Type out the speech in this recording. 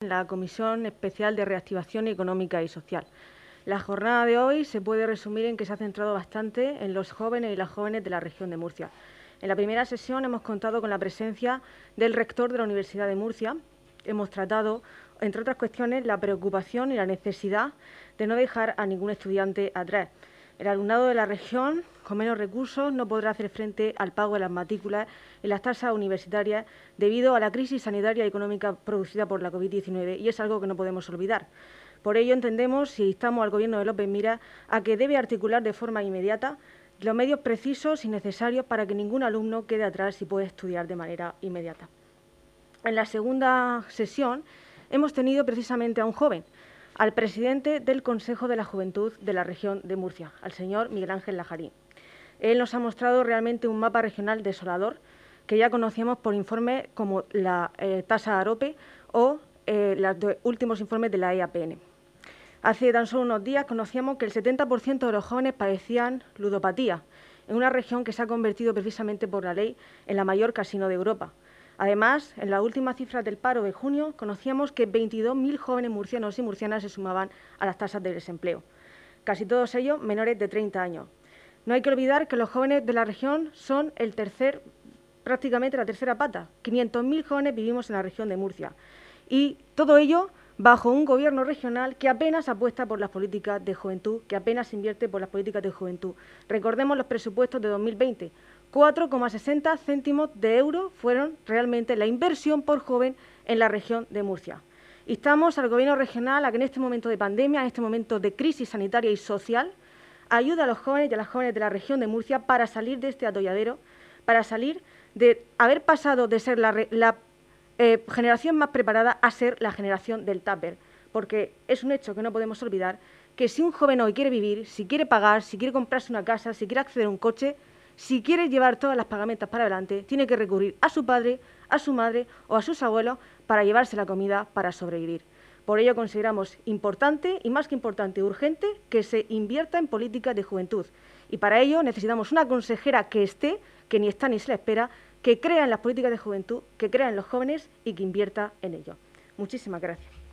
en la Comisión Especial de Reactivación Económica y Social. La jornada de hoy se puede resumir en que se ha centrado bastante en los jóvenes y las jóvenes de la región de Murcia. En la primera sesión hemos contado con la presencia del rector de la Universidad de Murcia. Hemos tratado, entre otras cuestiones, la preocupación y la necesidad de no dejar a ningún estudiante atrás. El alumnado de la región, con menos recursos, no podrá hacer frente al pago de las matrículas y las tasas universitarias debido a la crisis sanitaria y económica producida por la COVID-19, y es algo que no podemos olvidar. Por ello, entendemos y instamos al Gobierno de López Miras a que debe articular de forma inmediata los medios precisos y necesarios para que ningún alumno quede atrás y pueda estudiar de manera inmediata. En la segunda sesión hemos tenido precisamente a un joven, al presidente del Consejo de la Juventud de la región de Murcia, al señor Miguel Ángel Lajarín. Él nos ha mostrado realmente un mapa regional desolador que ya conocíamos por informes como la tasa AROPE o los últimos informes de la EAPN. Hace tan solo unos días conocíamos que el 70% de los jóvenes padecían ludopatía, en una región que se ha convertido precisamente por la ley en la mayor casino de Europa. Además, en las últimas cifras del paro de junio, conocíamos que 22.000 jóvenes murcianos y murcianas se sumaban a las tasas de desempleo, casi todos ellos menores de 30 años. No hay que olvidar que los jóvenes de la región son prácticamente la tercera pata. 500.000 jóvenes vivimos en la región de Murcia. Y todo ello bajo un gobierno regional que apenas apuesta por las políticas de juventud, que apenas invierte por las políticas de juventud. Recordemos los presupuestos de 2020. 4,60 céntimos de euro fueron realmente la inversión por joven en la región de Murcia. Instamos al Gobierno regional a que en este momento de pandemia, en este momento de crisis sanitaria y social, ayude a los jóvenes y a las jóvenes de la región de Murcia para salir de este atolladero, para salir de haber pasado de ser la generación más preparada a ser la generación del tupper, porque es un hecho que no podemos olvidar que si un joven hoy quiere vivir, si quiere pagar, si quiere comprarse una casa, si quiere acceder a un coche, si quiere llevar todas las pagamentas para adelante, tiene que recurrir a su padre, a su madre o a sus abuelos para llevarse la comida para sobrevivir. Por ello consideramos importante y más que importante, urgente, que se invierta en políticas de juventud. Y para ello necesitamos una consejera que esté, que ni está ni se la espera, que crea en las políticas de juventud, que crea en los jóvenes y que invierta en ello. Muchísimas gracias.